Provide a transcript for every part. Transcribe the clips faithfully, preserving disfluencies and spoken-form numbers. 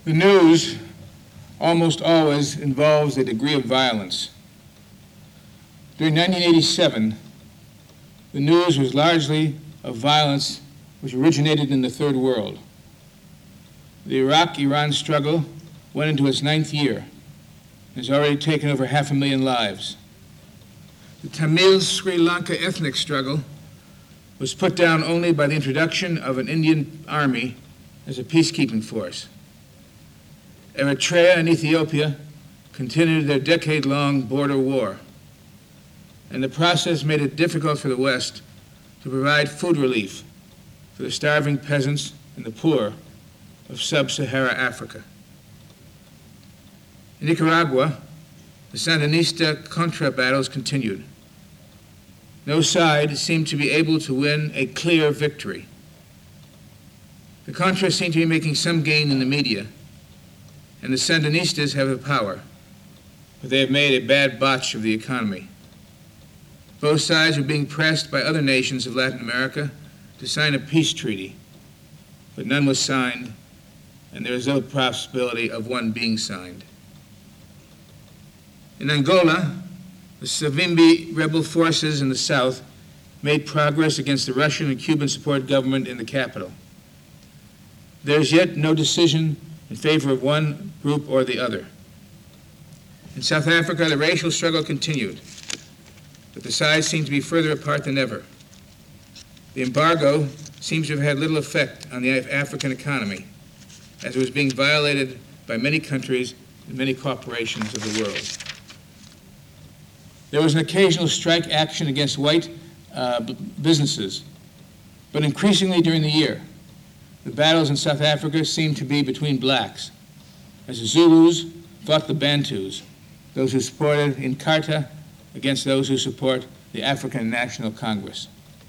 The news almost always involves a degree of violence. During nineteen eighty-seven, the news was largely of violence which originated in the Third World. The Iraq-Iran struggle went into its ninth year and has already taken over half a million lives. The Tamil Sri Lanka ethnic struggle was put down only by the introduction of an Indian army as a peacekeeping force. Eritrea and Ethiopia continued their decade-long border war, and the process made it difficult for the West to provide food relief for the starving peasants and the poor of sub-Sahara Africa. In Nicaragua, the Sandinista-Contra battles continued. No side seemed to be able to win a clear victory. The Contras seem to be making some gain in the media, and the Sandinistas have the power, but they have made a bad botch of the economy. Both sides are being pressed by other nations of Latin America to sign a peace treaty, but none was signed, and there is no possibility of one being signed. In Angola, the Savimbi rebel forces in the south made progress against the Russian and Cuban-supported government in the capital. There is yet no decision in favor of one group or the other. In South Africa, the racial struggle continued, but the sides seem to be further apart than ever. The embargo seems to have had little effect on the African economy, as it was being violated by many countries and many corporations of the world. There was an occasional strike action against white uh, b- businesses, but increasingly during the year, the battles in South Africa seemed to be between blacks, as the Zulus fought the Bantus, those who supported Inkatha against those who support the African National Congress.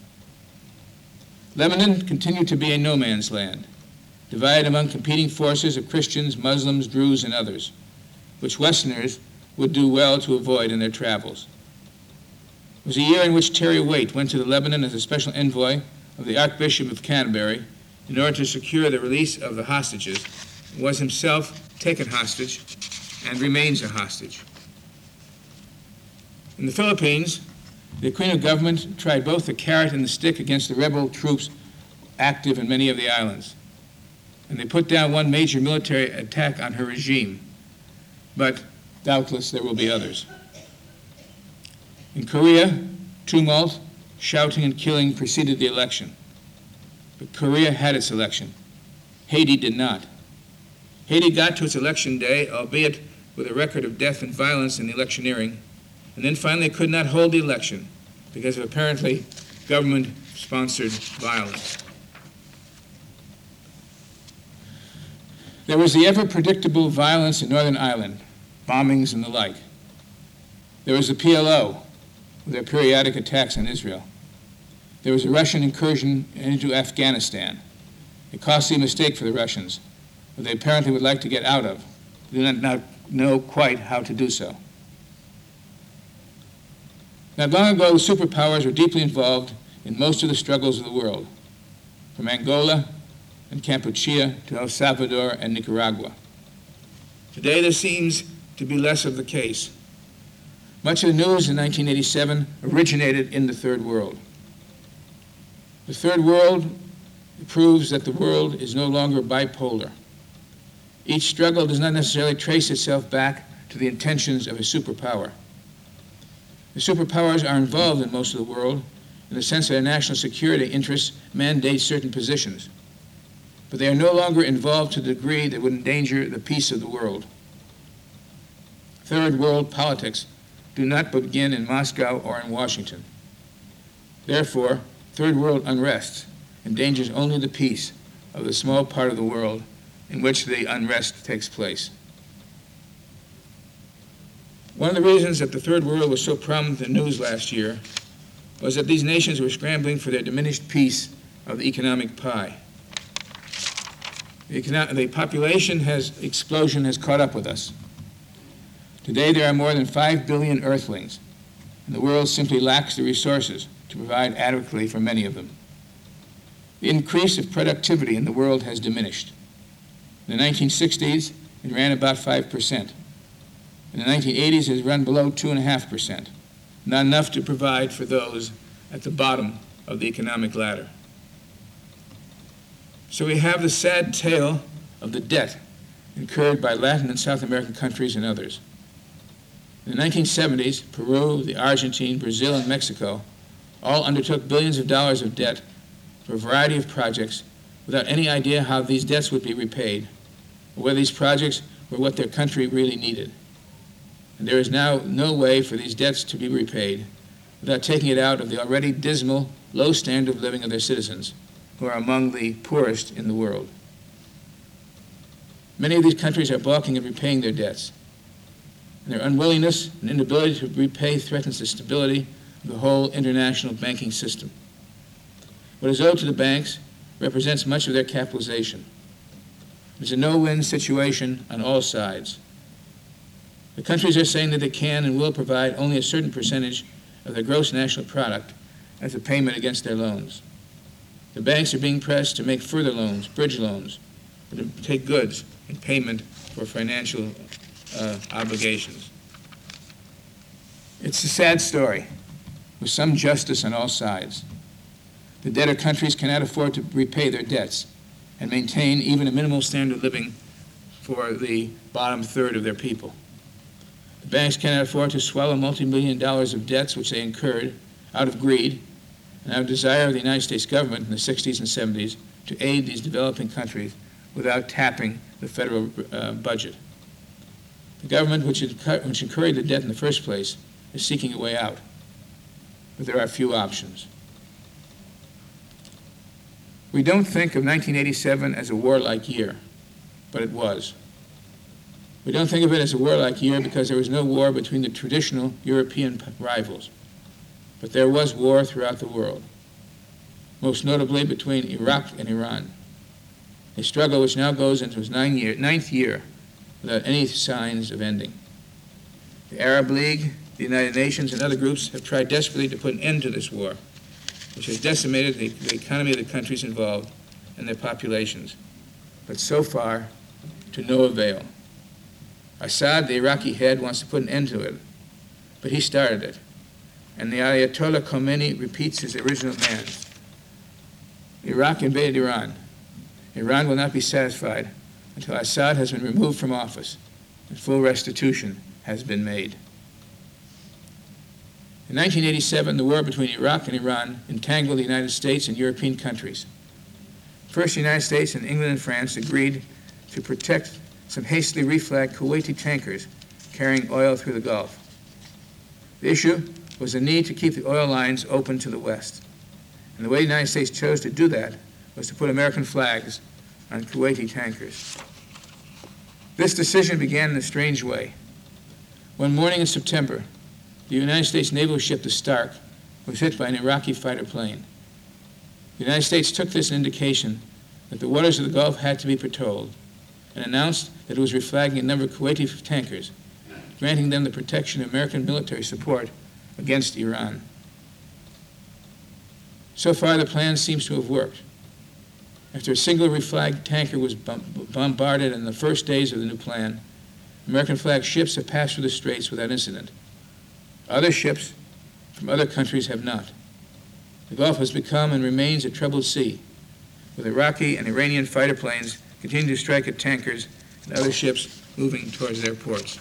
Lebanon continued to be a no man's land, divided among competing forces of Christians, Muslims, Druze, and others, which Westerners would do well to avoid in their travels. It was a year in which Terry Waite went to the Lebanon as a special envoy of the Archbishop of Canterbury in order to secure the release of the hostages, and was himself taken hostage and remains a hostage. In the Philippines, the Aquino government tried both the carrot and the stick against the rebel troops active in many of the islands, and they put down one major military attack on her regime, but doubtless there will be others. In Korea, tumult, shouting, and killing preceded the election. But Korea had its election. Haiti did not. Haiti got to its election day, albeit with a record of death and violence in the electioneering, and then finally could not hold the election because of apparently government-sponsored violence. There was the ever-predictable violence in Northern Ireland, bombings and the like. There was the P L O, with their periodic attacks on Israel. There was a Russian incursion into Afghanistan, a costly mistake for the Russians, but they apparently would like to get out of. They do not know quite how to do so. Not long ago, the superpowers were deeply involved in most of the struggles of the world, from Angola and Kampuchea to El Salvador and Nicaragua. Today, there seems to be less of the case. Much of the news in nineteen eighty-seven originated in the Third World. The Third World proves that the world is no longer bipolar. Each struggle does not necessarily trace itself back to the intentions of a superpower. The superpowers are involved in most of the world in the sense that their national security interests mandate certain positions, but they are no longer involved to the degree that would endanger the peace of the world. Third World politics do not begin in Moscow or in Washington. Therefore, Third World unrest endangers only the peace of the small part of the world in which the unrest takes place. One of the reasons that the Third World was so prominent in the news last year was that these nations were scrambling for their diminished piece of the economic pie. The, econo- the population has, explosion has caught up with us. Today there are more than five billion earthlings, and the world simply lacks the resources to provide adequately for many of them. The increase of productivity in the world has diminished. In the nineteen sixties, it ran about five percent. In the nineteen eighties, it had run below two point five percent, not enough to provide for those at the bottom of the economic ladder. So we have the sad tale of the debt incurred by Latin and South American countries and others. In the nineteen seventies, Peru, the Argentine, Brazil, and Mexico all undertook billions of dollars of debt for a variety of projects without any idea how these debts would be repaid or whether these projects were what their country really needed. And there is now no way for these debts to be repaid without taking it out of the already dismal, low standard of living of their citizens, who are among the poorest in the world. Many of these countries are balking at repaying their debts, and their unwillingness and inability to repay threatens the stability of the whole international banking system. What is owed to the banks represents much of their capitalization. It's a no-win situation on all sides. The countries are saying that they can and will provide only a certain percentage of their gross national product as a payment against their loans. The banks are being pressed to make further loans, bridge loans, or to take goods in payment for financial uh, obligations. It's a sad story, with some justice on all sides. The debtor countries cannot afford to repay their debts and maintain even a minimal standard of living for the bottom third of their people. The banks cannot afford to swallow multi-million dollars of debts which they incurred out of greed and out of desire of the United States government in the sixties and seventies to aid these developing countries without tapping the federal uh, budget. The government, which, had, which incurred the debt in the first place, is seeking a way out, but there are few options. We don't think of nineteen eighty-seven as a warlike year, but it was. We don't think of it as a warlike year because there was no war between the traditional European rivals, but there was war throughout the world, most notably between Iraq and Iran, a struggle which now goes into its nine year, ninth year without any signs of ending. The Arab League, the United Nations, and other groups have tried desperately to put an end to this war, which has decimated the, the economy of the countries involved and their populations, but so far to no avail. Assad, the Iraqi head, wants to put an end to it, but he started it, and the Ayatollah Khomeini repeats his original demands. Iraq invaded Iran. Iran will not be satisfied until Assad has been removed from office and full restitution has been made. In nineteen eighty-seven, the war between Iraq and Iran entangled the United States and European countries. First, the United States and England and France agreed to protect some hastily reflagged Kuwaiti tankers carrying oil through the Gulf. The issue was the need to keep the oil lines open to the West. And the way the United States chose to do that was to put American flags on Kuwaiti tankers. This decision began in a strange way. One morning in September, the United States naval ship, the Stark, was hit by an Iraqi fighter plane. The United States took this as an indication that the waters of the Gulf had to be patrolled and announced that it was reflagging a number of Kuwaiti tankers, granting them the protection of American military support against Iran. So far, the plan seems to have worked. After a single reflagged tanker was bombarded in the first days of the new plan, American-flagged ships have passed through the straits without incident. Other ships from other countries have not. The Gulf has become and remains a troubled sea, with Iraqi and Iranian fighter planes continuing to strike at tankers and other ships moving towards their ports.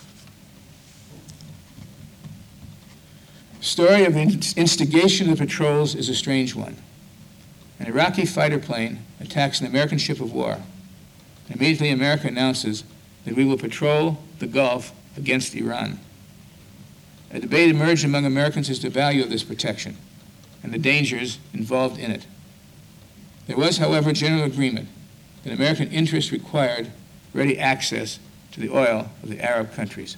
The story of the instigation of the patrols is a strange one. An Iraqi fighter plane attacks an American ship of war, and immediately America announces that we will patrol the Gulf against Iran. A debate emerged among Americans as to the value of this protection and the dangers involved in it. There was, however, general agreement that American interests required ready access to the oil of the Arab countries.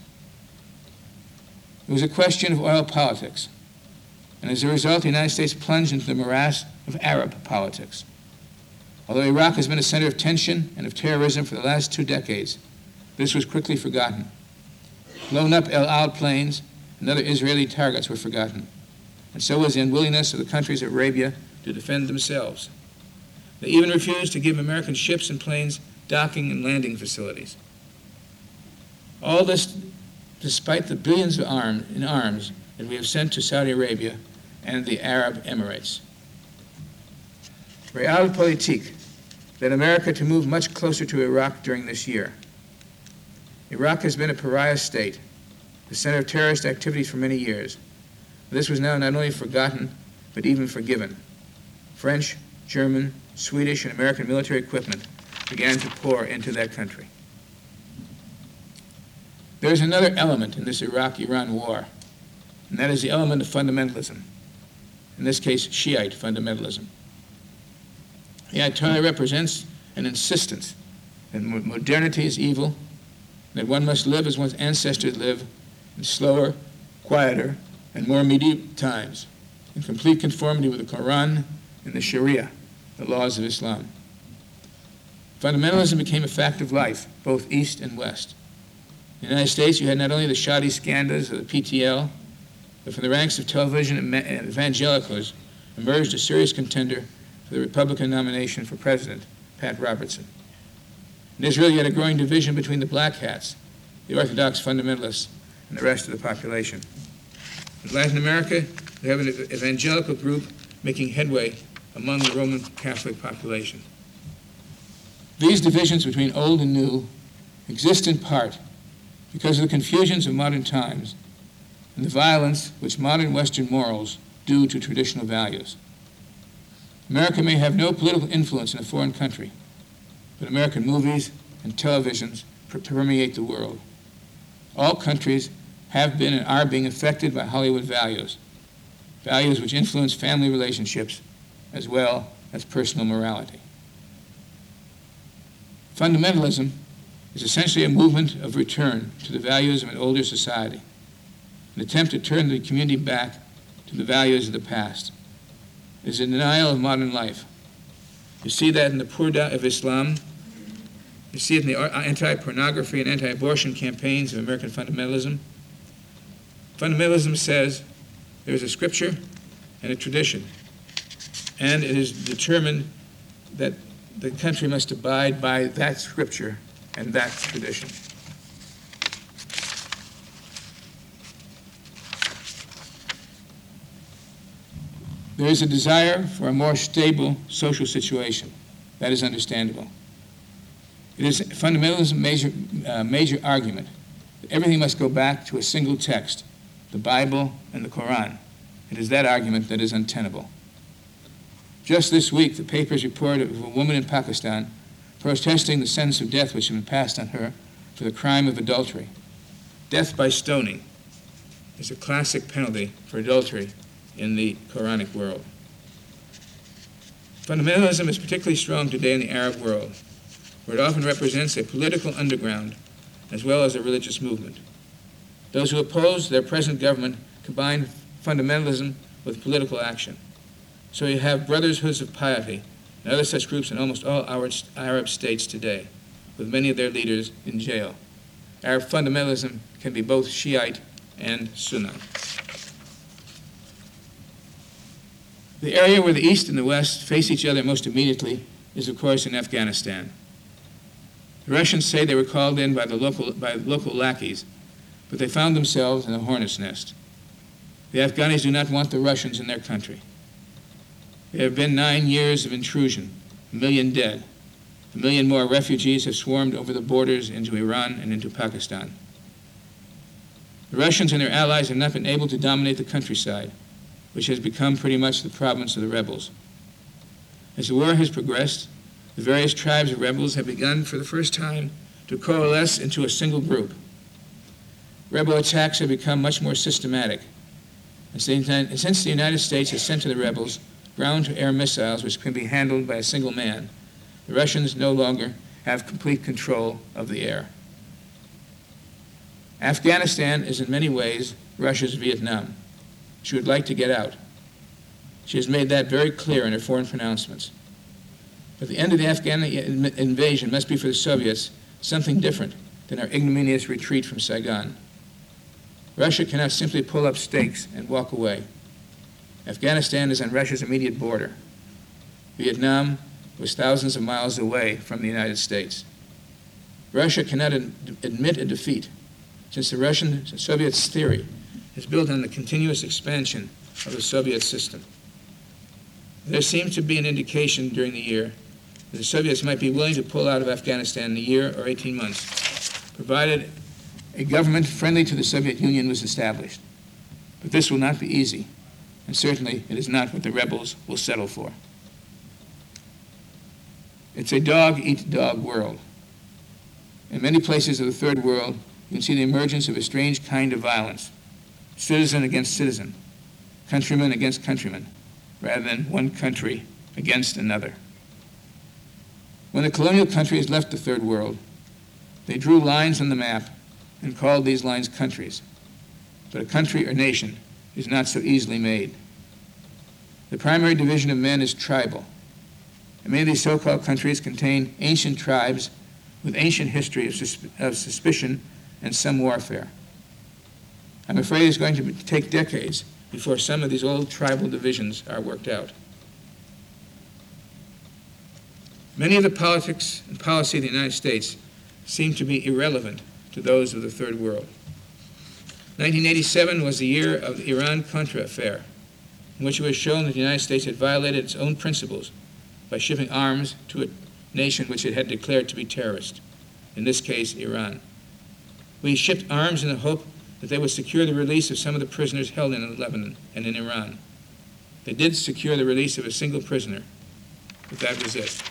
It was a question of oil politics, and as a result, the United States plunged into the morass of Arab politics. Although Iraq has been a center of tension and of terrorism for the last two decades, this was quickly forgotten. Blown up El Al planes and other Israeli targets were forgotten, and so was the unwillingness of the countries of Arabia to defend themselves. They even refused to give American ships and planes docking and landing facilities. All this despite the billions of arm, in arms that we have sent to Saudi Arabia and the Arab Emirates. Realpolitik led America to move much closer to Iraq during this year. Iraq has been a pariah state, the center of terrorist activities for many years. This was now not only forgotten, but even forgiven. French, German, Swedish, and American military equipment began to pour into that country. There is another element in this Iraq-Iran war, and that is the element of fundamentalism, in this case, Shiite fundamentalism. The Ayatollah represents an insistence that modernity is evil, that one must live as one's ancestors lived, in slower, quieter, and more medieval times, in complete conformity with the Quran and the Sharia, the laws of Islam. Fundamentalism became a fact of life, both East and West. In the United States, you had not only the shoddy scandals of the P T L, but from the ranks of television evangelicals emerged a serious contender for the Republican nomination for president, Pat Robertson. In Israel, you had a growing division between the black hats, the Orthodox fundamentalists, and the rest of the population. In Latin America, you have an evangelical group making headway among the Roman Catholic population. These divisions between old and new exist in part because of the confusions of modern times and the violence which modern Western morals do to traditional values. America may have no political influence in a foreign country, but American movies and televisions permeate the world. All countries have been and are being affected by Hollywood values, values which influence family relationships as well as personal morality. Fundamentalism is essentially a movement of return to the values of an older society, an attempt to turn the community back to the values of the past. It is a denial of modern life. You see that in the Purdah of Islam. You see it in the anti-pornography and anti-abortion campaigns of American fundamentalism. Fundamentalism says there is a scripture and a tradition, and it is determined that the country must abide by that scripture and that tradition. There is a desire for a more stable social situation. That is understandable. It is fundamentalism's major, uh, major argument that everything must go back to a single text, the Bible and the Quran. It is that argument that is untenable. Just this week, the papers reported of a woman in Pakistan protesting the sentence of death which had been passed on her for the crime of adultery. Death by stoning is a classic penalty for adultery in the Quranic world. Fundamentalism is particularly strong today in the Arab world, where it often represents a political underground as well as a religious movement. Those who oppose their present government combine fundamentalism with political action. So you have brotherhoods of piety and other such groups in almost all Arab states today, with many of their leaders in jail. Arab fundamentalism can be both Shiite and Sunni. The area where the East and the West face each other most immediately is, of course, in Afghanistan. The Russians say they were called in by the local, by local lackeys, but they found themselves in a hornet's nest. The Afghanis do not want the Russians in their country. There have been nine years of intrusion, a million dead. A million more refugees have swarmed over the borders into Iran and into Pakistan. The Russians and their allies have not been able to dominate the countryside, which has become pretty much the province of the rebels. As the war has progressed, the various tribes of rebels have begun for the first time to coalesce into a single group. Rebel attacks have become much more systematic. And since the United States has sent to the rebels ground-to-air missiles which can be handled by a single man, the Russians no longer have complete control of the air. Afghanistan is in many ways Russia's Vietnam. She would like to get out. She has made that very clear in her foreign pronouncements. But the end of the Afghan invasion must be for the Soviets something different than our ignominious retreat from Saigon. Russia cannot simply pull up stakes and walk away. Afghanistan is on Russia's immediate border. Vietnam was thousands of miles away from the United States. Russia cannot ad- admit a defeat, since the Russian Soviets' theory is built on the continuous expansion of the Soviet system. There seemed to be an indication during the year that the Soviets might be willing to pull out of Afghanistan in a year or eighteen months, provided a government friendly to the Soviet Union was established. But this will not be easy, and certainly it is not what the rebels will settle for. It's a dog-eat-dog world. In many places of the Third World, you can see the emergence of a strange kind of violence, citizen against citizen, countryman against countryman, rather than one country against another. When the colonial countries left the Third World, they drew lines on the map and called these lines countries. But a country or nation is not so easily made. The primary division of men is tribal, and many of these so-called countries contain ancient tribes with ancient history of, sus- of suspicion and some warfare. I'm afraid it's going to be, take decades before some of these old tribal divisions are worked out. Many of the politics and policy of the United States seem to be irrelevant to those of the Third World. nineteen eighty-seven was the year of the Iran-Contra affair, in which it was shown that the United States had violated its own principles by shipping arms to a nation which it had declared to be terrorist, in this case, Iran. We shipped arms in the hope that they would secure the release of some of the prisoners held in Lebanon and in Iran. They did secure the release of a single prisoner, but that was it.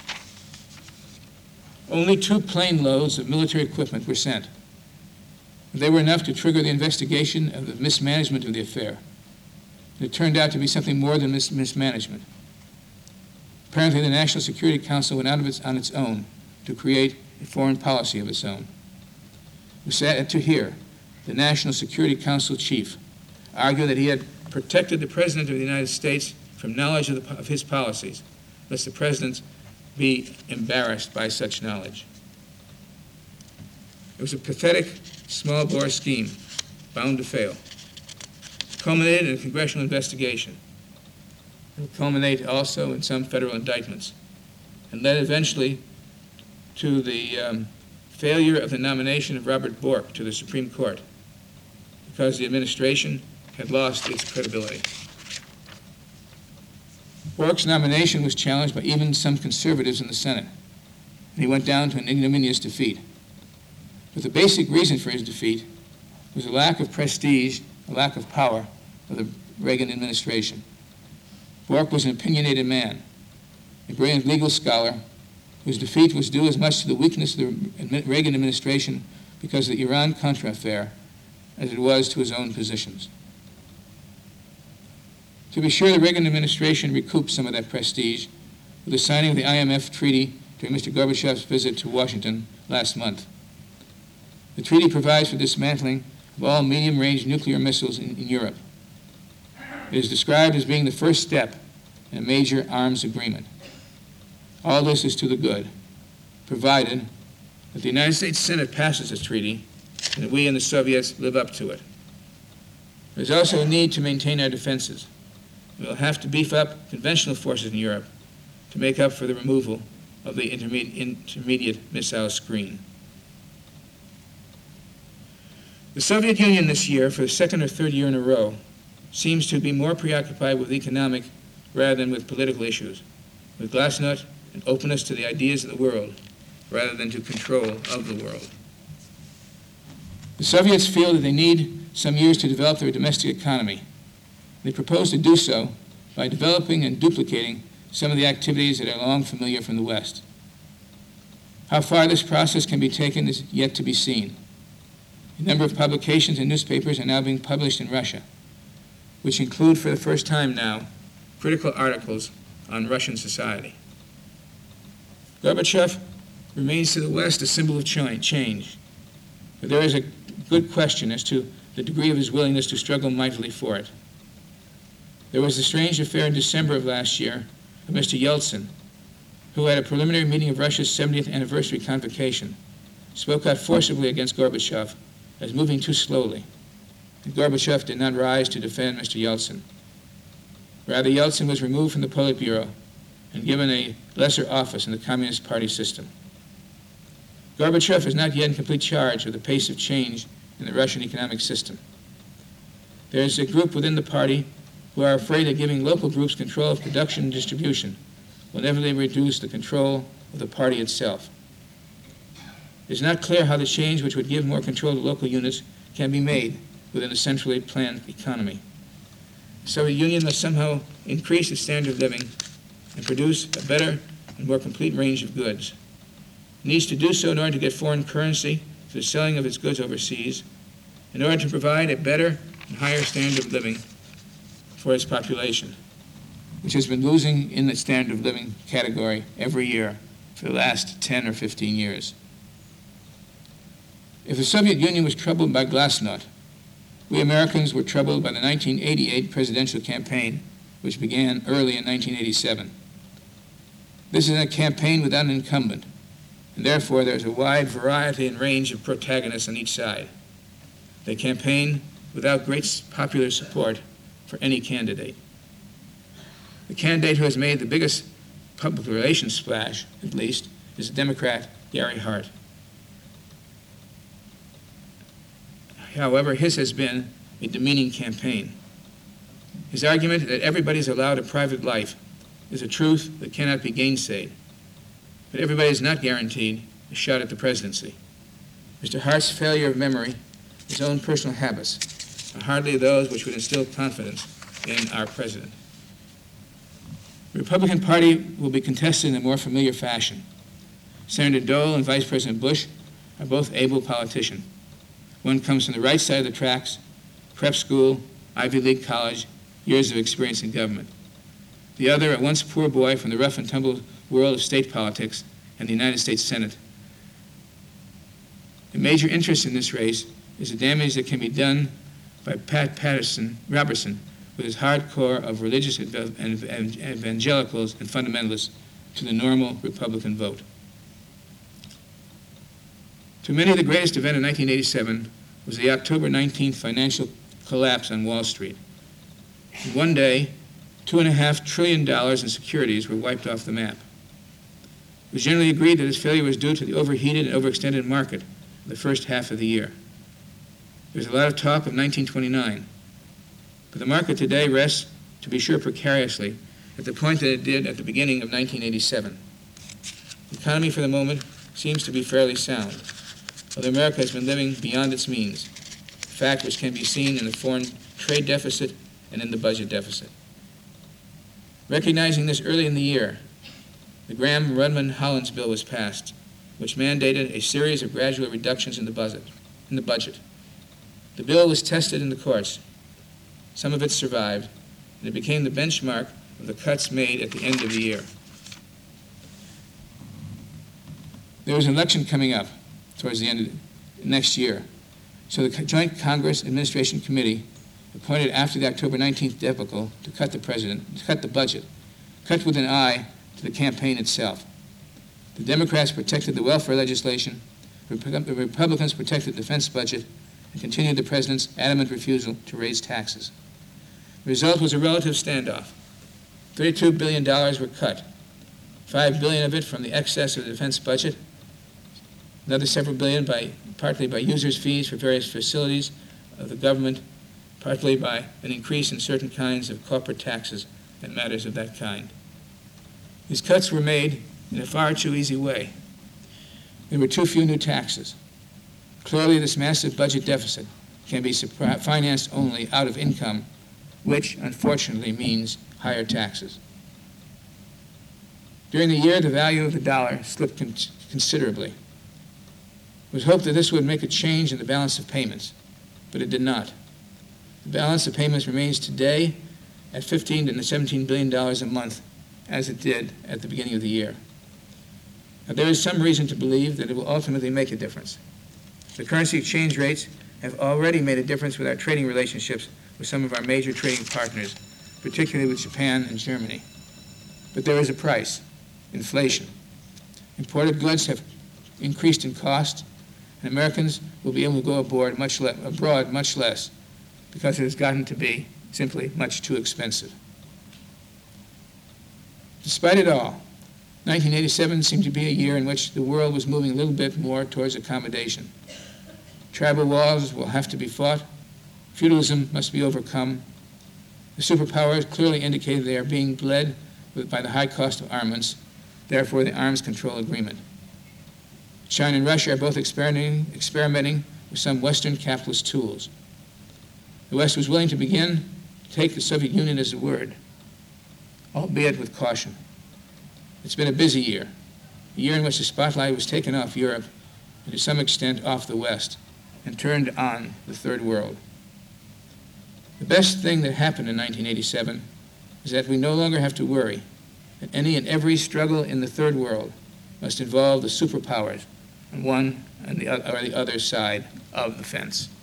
Only two plane loads of military equipment were sent. They were enough to trigger the investigation of the mismanagement of the affair. It turned out to be something more than mis- mismanagement. Apparently, the National Security Council went out of its, on its own to create a foreign policy of its own. It was sad to hear the National Security Council chief argue that he had protected the President of the United States from knowledge of, the, of his policies, lest the President be embarrassed by such knowledge. It was a pathetic, small-bore scheme, bound to fail. It culminated in a congressional investigation. It will culminate also in some federal indictments, and led eventually to the um, failure of the nomination of Robert Bork to the Supreme Court, because the administration had lost its credibility. Bork's nomination was challenged by even some conservatives in the Senate, and he went down to an ignominious defeat. But the basic reason for his defeat was a lack of prestige, a lack of power of the Reagan administration. Bork was an opinionated man, a brilliant legal scholar, whose defeat was due as much to the weakness of the Reagan administration because of the Iran-Contra affair as it was to his own positions. To be sure, the Reagan administration recouped some of that prestige with the signing of the I M F treaty during Mister Gorbachev's visit to Washington last month. The treaty provides for dismantling of all medium-range nuclear missiles in, in Europe. It is described as being the first step in a major arms agreement. All this is to the good, provided that the United States Senate passes this treaty and that we and the Soviets live up to it. There's also a need to maintain our defenses. We'll have to beef up conventional forces in Europe to make up for the removal of the intermediate, intermediate missile screen. The Soviet Union this year, for the second or third year in a row, seems to be more preoccupied with economic rather than with political issues, with glasnost and openness to the ideas of the world rather than to control of the world. The Soviets feel that they need some years to develop their domestic economy. They propose to do so by developing and duplicating some of the activities that are long familiar from the West. How far this process can be taken is yet to be seen. A number of publications and newspapers are now being published in Russia, which include for the first time now critical articles on Russian society. Gorbachev remains to the West a symbol of change, but there is a good question as to the degree of his willingness to struggle mightily for it. There was the strange affair in December of last year of Mister Yeltsin, who at a preliminary meeting of Russia's seventieth anniversary convocation spoke out forcibly against Gorbachev as moving too slowly. And Gorbachev did not rise to defend Mister Yeltsin. Rather, Yeltsin was removed from the Politburo and given a lesser office in the Communist Party system. Gorbachev is not yet in complete charge of the pace of change in the Russian economic system. There is a group within the party who are afraid that giving local groups control of production and distribution will inevitably reduce the control of the party itself. It is not clear how the change which would give more control to local units can be made within a centrally planned economy. The Soviet Union must somehow increase its standard of living and produce a better and more complete range of goods. It needs to do so in order to get foreign currency for the selling of its goods overseas, in order to provide a better and higher standard of living for its population, which has been losing in the standard of living category every year for the last ten or fifteen years. If the Soviet Union was troubled by glasnost, we Americans were troubled by the nineteen eighty-eight presidential campaign, which began early in nineteen eighty-seven. This is a campaign without an incumbent, and therefore there is a wide variety and range of protagonists on each side. They campaign without great popular support for any candidate. The candidate who has made the biggest public relations splash, at least, is the Democrat Gary Hart. However, his has been a demeaning campaign. His argument that everybody is allowed a private life is a truth that cannot be gainsaid, but everybody is not guaranteed a shot at the presidency. Mister Hart's failure of memory, his own personal habits, are hardly those which would instill confidence in our president. The Republican Party will be contested in a more familiar fashion. Senator Dole and Vice President Bush are both able politicians. One comes from the right side of the tracks, prep school, Ivy League college, years of experience in government. The other, a once poor boy from the rough and tumble world of state politics and the United States Senate. The major interest in this race is the damage that can be done by Pat Patterson Robertson with his hardcore of religious evangelicals and fundamentalists to the normal Republican vote. To many, the greatest event of nineteen eighty-seven was the October nineteenth financial collapse on Wall Street. In one day, two and a half trillion dollars in securities were wiped off the map. It was generally agreed that this failure was due to the overheated and overextended market in the first half of the year. There was a lot of talk of nineteen twenty-nine, but the market today rests, to be sure precariously, at the point that it did at the beginning of nineteen eighty-seven. The economy for the moment seems to be fairly sound, although America has been living beyond its means, a fact which can be seen in the foreign trade deficit and in the budget deficit. Recognizing this early in the year, the Graham-Rudman-Hollins bill was passed, which mandated a series of gradual reductions in the budget. In the budget. The bill was tested in the courts. Some of it survived, and it became the benchmark of the cuts made at the end of the year. There was an election coming up towards the end of the next year, so the Joint Congress Administration Committee appointed after the October nineteenth debacle to cut the president, to cut the budget, cut with an eye to the campaign itself. The Democrats protected the welfare legislation, the Republicans protected the defense budget, and continued the president's adamant refusal to raise taxes. The result was a relative standoff. thirty-two billion dollars were cut, five billion dollars of it from the excess of the defense budget, another several billion by partly by users' fees for various facilities of the government, partly by an increase in certain kinds of corporate taxes and matters of that kind. These cuts were made in a far too easy way. There were too few new taxes. Clearly, this massive budget deficit can be financed only out of income, which unfortunately means higher taxes. During the year, the value of the dollar slipped con- considerably. It was hoped that this would make a change in the balance of payments, but it did not. The balance of payments remains today at fifteen to seventeen billion dollars a month, as it did at the beginning of the year. Now, there is some reason to believe that it will ultimately make a difference. The currency exchange rates have already made a difference with our trading relationships with some of our major trading partners, particularly with Japan and Germany. But there is a price, inflation. Imported goods have increased in cost, and Americans will be able to go aboard much le- abroad much less because it has gotten to be simply much too expensive. Despite it all, nineteen eighty-seven seemed to be a year in which the world was moving a little bit more towards accommodation. Tribal wars will have to be fought. Feudalism must be overcome. The superpowers clearly indicated they are being bled with, by the high cost of armaments, therefore the arms control agreement. China and Russia are both experimenting, experimenting with some Western capitalist tools. The West was willing to begin to take the Soviet Union as a word, albeit with caution. It's been a busy year, a year in which the spotlight was taken off Europe and to some extent off the West and turned on the Third World. The best thing that happened in nineteen eighty-seven is that we no longer have to worry that any and every struggle in the Third World must involve the superpowers on one and the, or the other side of the fence.